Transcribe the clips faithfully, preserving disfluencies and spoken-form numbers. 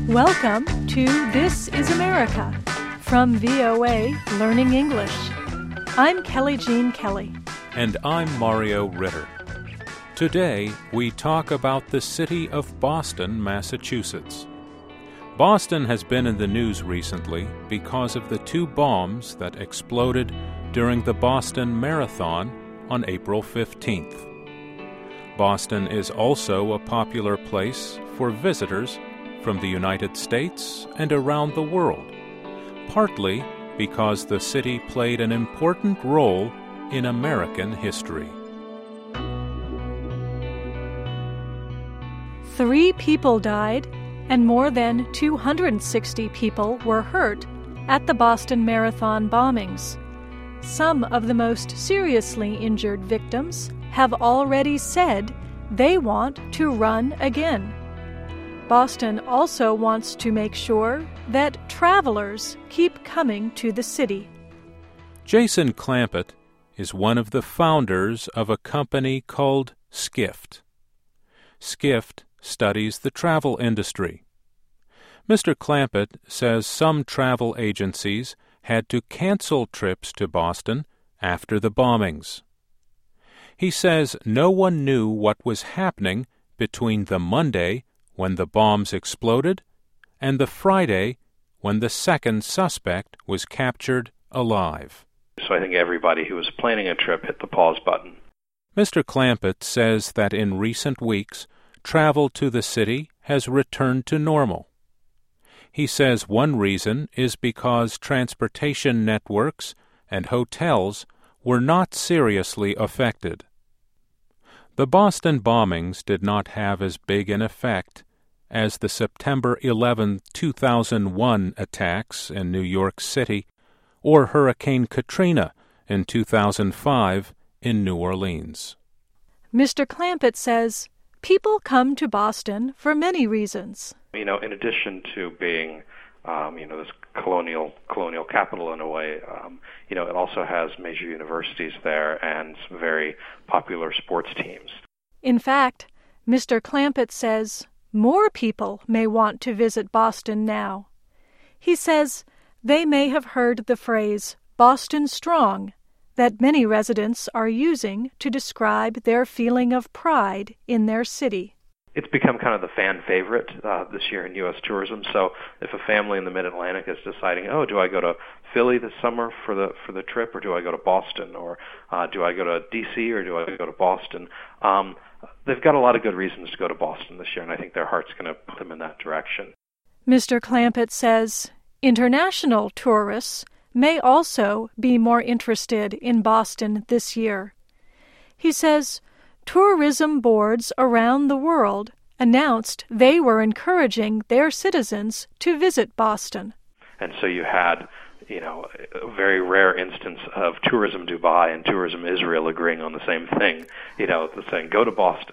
Welcome to This is America from V O A Learning English. I'm Kelly Jean Kelly. And I'm Mario Ritter. Today, we talk about the city of Boston, Massachusetts. Boston has been in the news recently because of the two bombs that exploded during the Boston Marathon on April fifteenth. Boston is also a popular place for visitors from the United States and around the world, partly because the city played an important role in American history. Three people died and more than two hundred sixty people were hurt at the Boston Marathon bombings. Some of the most seriously injured victims have already said they want to run again. Boston also wants to make sure that travelers keep coming to the city. Jason Clampett is one of the founders of a company called Skift. Skift studies the travel industry. Mister Clampett says some travel agencies had to cancel trips to Boston after the bombings. He says no one knew what was happening between the Monday when the bombs exploded and the Friday when the second suspect was captured alive. So I think everybody who was planning a trip hit the pause button. Mister Clampett says that in recent weeks, travel to the city has returned to normal. He says one reason is because transportation networks and hotels were not seriously affected. The Boston bombings did not have as big an effect as the September eleventh, two thousand one attacks in New York City or Hurricane Katrina in two thousand five in New Orleans. Mister Clampett says people come to Boston for many reasons. You know, in addition to being, um, you know, this colonial colonial capital in a way, um, you know, it also has major universities there and some very popular sports teams. In fact, Mister Clampett says more people may want to visit Boston now. He says they may have heard the phrase Boston Strong that many residents are using to describe their feeling of pride in their city. It's become kind of the fan favorite uh, this year in U S tourism. So if a family in the Mid-Atlantic is deciding, oh, do I go to Philly this summer for the for the trip, or do I go to Boston, or uh, do I go to D C, or do I go to Boston? Um, they've got a lot of good reasons to go to Boston this year, and I think their heart's going to put them in that direction. Mister Clampett says international tourists may also be more interested in Boston this year. He says tourism boards around the world announced they were encouraging their citizens to visit Boston. And so you had, you know, a very rare instance of Tourism Dubai and Tourism Israel agreeing on the same thing, you know, saying, go to Boston.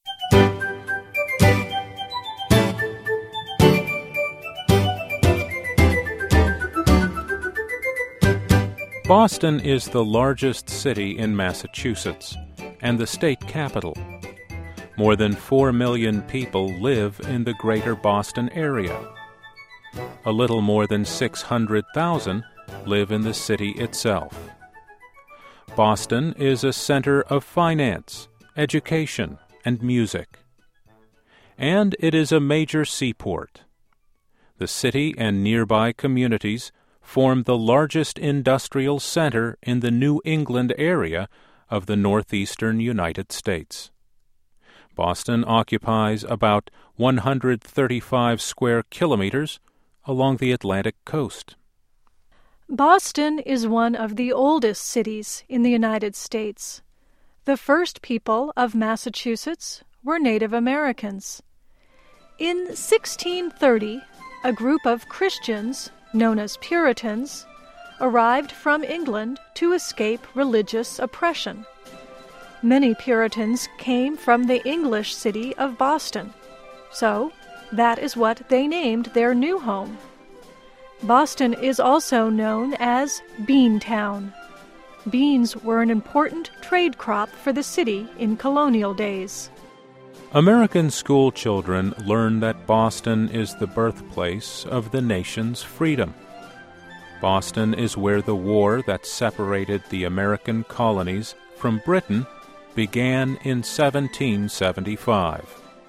Boston is the largest city in Massachusetts and the state capital. More than four million people live in the greater Boston area. A little more than six hundred thousand live in the city itself. Boston is a center of finance, education, and music. And it is a major seaport. The city and nearby communities form the largest industrial center in the New England area of the northeastern United States. Boston occupies about one hundred thirty-five square kilometers along the Atlantic coast. Boston is one of the oldest cities in the United States. The first people of Massachusetts were Native Americans. In sixteen thirty, a group of Christians, known as Puritans, arrived from England to escape religious oppression. Many Puritans came from the English city of Boston, so that is what they named their new home. Boston is also known as Beantown. Beans were an important trade crop for the city in colonial days. American school children learn that Boston is the birthplace of the nation's freedom. Boston is where the war that separated the American colonies from Britain began in seventeen seventy-five.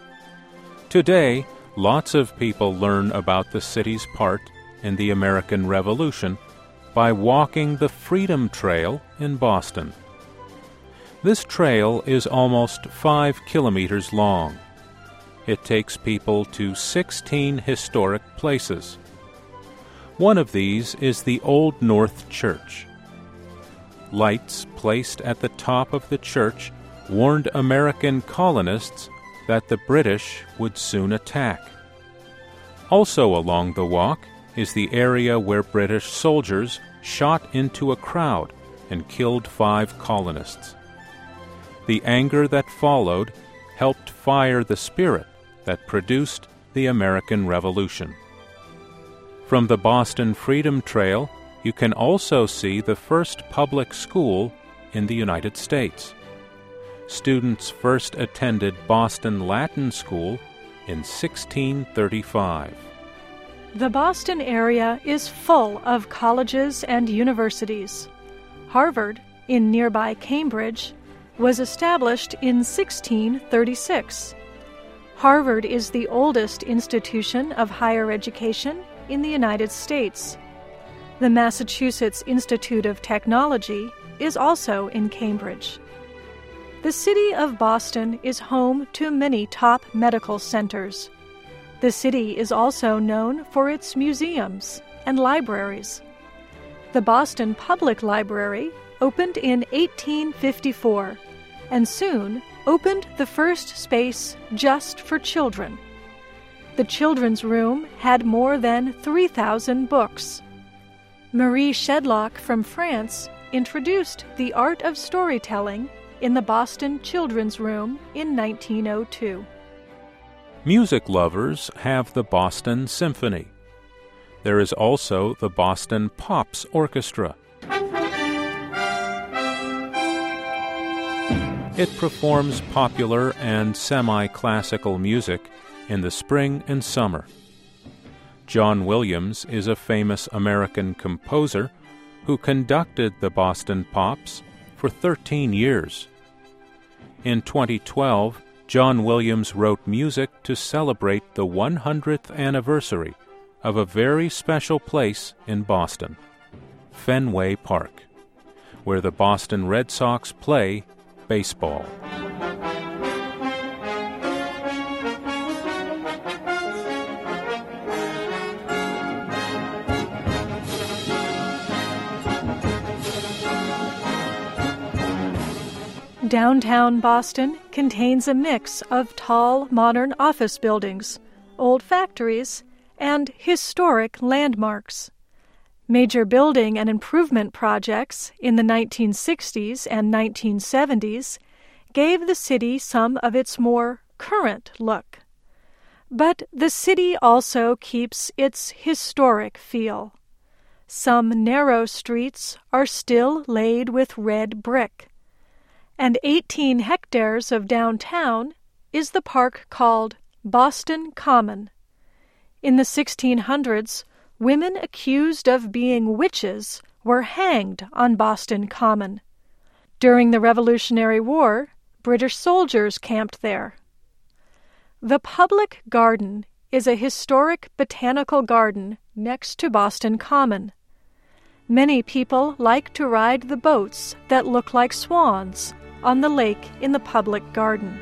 Today, lots of people learn about the city's part in the American Revolution by walking the Freedom Trail in Boston. This trail is almost five kilometers long. It takes people to sixteen historic places. One of these is the Old North Church. Lights placed at the top of the church warned American colonists that the British would soon attack. Also along the walk is the area where British soldiers shot into a crowd and killed five colonists. The anger that followed helped fire the spirit that produced the American Revolution. From the Boston Freedom Trail, you can also see the first public school in the United States. Students first attended Boston Latin School in sixteen thirty-five. The Boston area is full of colleges and universities. Harvard, in nearby Cambridge, was established in sixteen thirty-six. Harvard is the oldest institution of higher education in the United States. The Massachusetts Institute of Technology is also in Cambridge. The city of Boston is home to many top medical centers. The city is also known for its museums and libraries. The Boston Public Library opened in eighteen fifty-four and soon opened the first space just for children. The children's room had more than three thousand books. Marie Shedlock from France introduced the art of storytelling in the Boston Children's Room in nineteen oh two. Music lovers have the Boston Symphony. There is also the Boston Pops Orchestra. It performs popular and semi-classical music in the spring and summer. John Williams is a famous American composer who conducted the Boston Pops for thirteen years. In twenty twelve, John Williams wrote music to celebrate the one hundredth anniversary of a very special place in Boston, Fenway Park, where the Boston Red Sox play baseball. Downtown Boston contains a mix of tall, modern office buildings, old factories, and historic landmarks. Major building and improvement projects in the nineteen sixties and nineteen seventies gave the city some of its more current look. But the city also keeps its historic feel. Some narrow streets are still laid with red brick. And eighteen hectares of downtown is the park called Boston Common. In the sixteen hundreds, women accused of being witches were hanged on Boston Common. During the Revolutionary War, British soldiers camped there. The Public Garden is a historic botanical garden next to Boston Common. Many people like to ride the boats that look like swans on the lake in the Public Garden.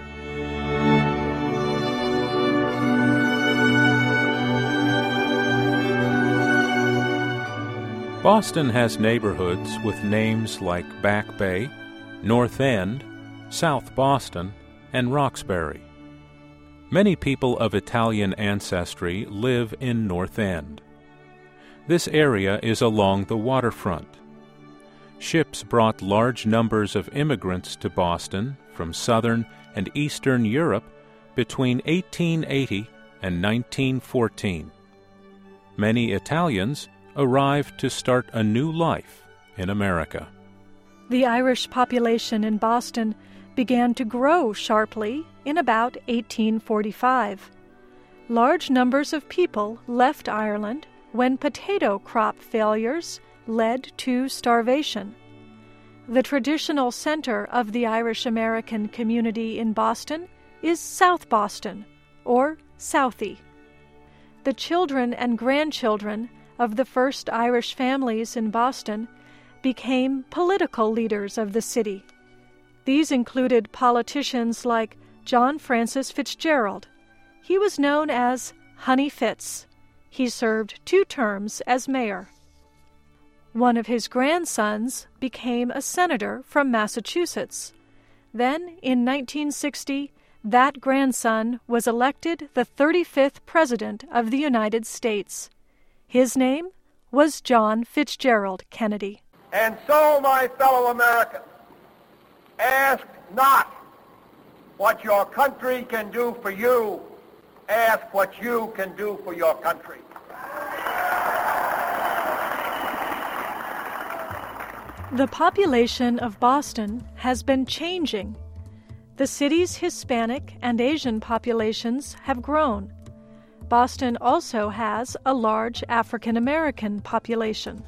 Boston has neighborhoods with names like Back Bay, North End, South Boston, and Roxbury. Many people of Italian ancestry live in North End. This area is along the waterfront. Ships brought large numbers of immigrants to Boston from southern and eastern Europe between eighteen eighty and nineteen fourteen. Many Italians arrived to start a new life in America. The Irish population in Boston began to grow sharply in about eighteen forty-five. Large numbers of people left Ireland when potato crop failures led to starvation. The traditional center of the Irish-American community in Boston is South Boston, or Southie. The children and grandchildren of the first Irish families in Boston became political leaders of the city. These included politicians like John Francis Fitzgerald. He was known as Honey Fitz. He served two terms as mayor. One of his grandsons became a senator from Massachusetts. Then, in nineteen sixty, that grandson was elected the thirty-fifth President of the United States. His name was John Fitzgerald Kennedy. And so, my fellow Americans, ask not what your country can do for you. Ask what you can do for your country. The population of Boston has been changing. The city's Hispanic and Asian populations have grown. Boston also has a large African American population.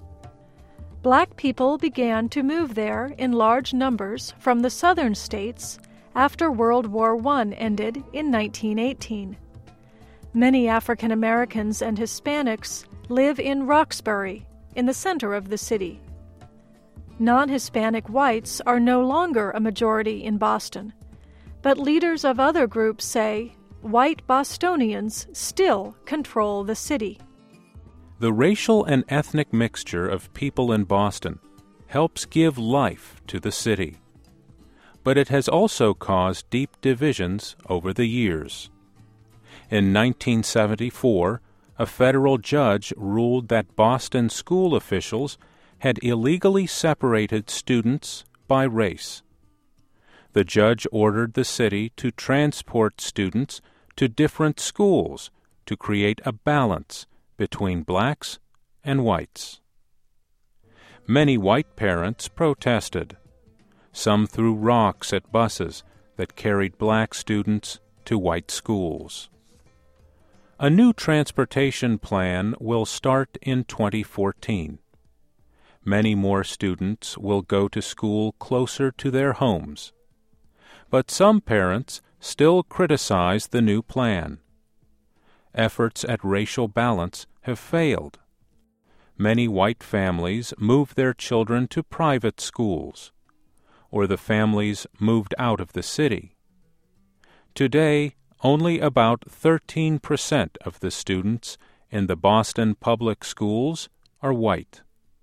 Black people began to move there in large numbers from the southern states after World War One ended in nineteen eighteen. Many African Americans and Hispanics live in Roxbury, in the center of the city. Non-Hispanic whites are no longer a majority in Boston, but leaders of other groups say white Bostonians still control the city. The racial and ethnic mixture of people in Boston helps give life to the city. But it has also caused deep divisions over the years. In nineteen seventy-four, a federal judge ruled that Boston school officials had illegally separated students by race. The judge ordered the city to transport students to different schools to create a balance between blacks and whites. Many white parents protested. Some threw rocks at buses that carried black students to white schools. A new transportation plan will start in twenty fourteen. Many more students will go to school closer to their homes. But some parents still criticize the new plan. Efforts at racial balance have failed. Many white families move their children to private schools, or the families moved out of the city. Today, only about thirteen percent of the students in the Boston public schools are white.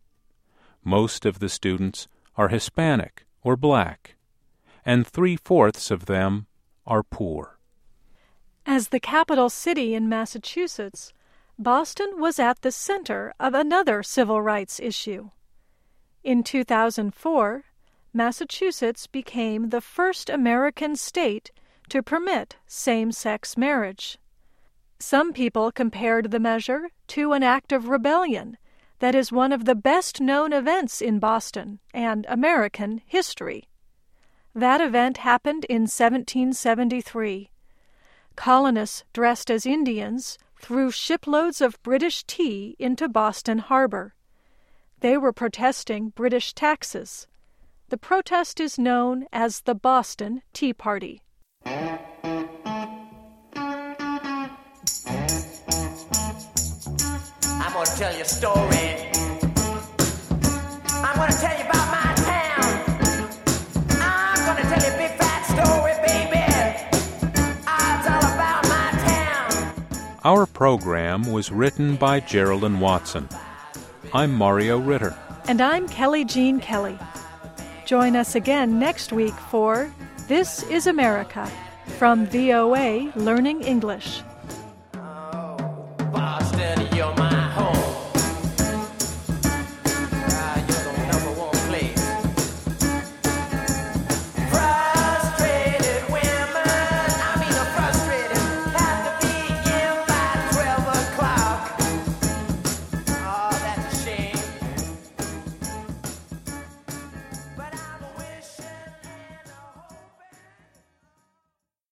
Most of the students are Hispanic or black, and three-fourths of them are poor. As the capital city in Massachusetts, Boston was at the center of another civil rights issue. In two thousand four, Massachusetts became the first American state to permit same-sex marriage. Some people compared the measure to an act of rebellion that is one of the best-known events in Boston and American history. That event happened in seventeen seventy-three. Colonists dressed as Indians threw shiploads of British tea into Boston Harbor. They were protesting British taxes. The protest is known as the Boston Tea Party. I'm going to tell you a story. I'm going to tell you about my town. I'm going to tell you a big fat story, baby. It's all about my town. Our program was written by Geraldine Watson. I'm Mario Ritter. And I'm Kelly Jean Kelly. Join us again next week for This is America from V O A Learning English.